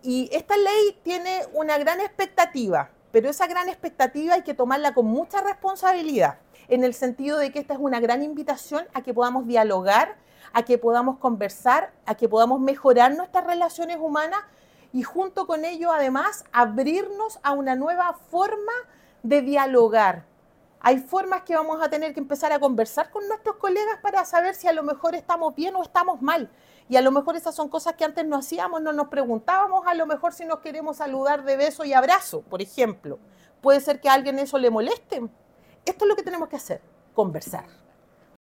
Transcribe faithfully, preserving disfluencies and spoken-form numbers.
Y esta ley tiene una gran expectativa, pero esa gran expectativa hay que tomarla con mucha responsabilidad, en el sentido de que esta es una gran invitación a que podamos dialogar, a que podamos conversar, a que podamos mejorar nuestras relaciones humanas y junto con ello, además, abrirnos a una nueva forma de dialogar. Hay formas que vamos a tener que empezar a conversar con nuestros colegas para saber si a lo mejor estamos bien o estamos mal. Y a lo mejor esas son cosas que antes no hacíamos, no nos preguntábamos, a lo mejor si nos queremos saludar de beso y abrazo, por ejemplo. Puede ser que a alguien eso le moleste. Esto es lo que tenemos que hacer, conversar.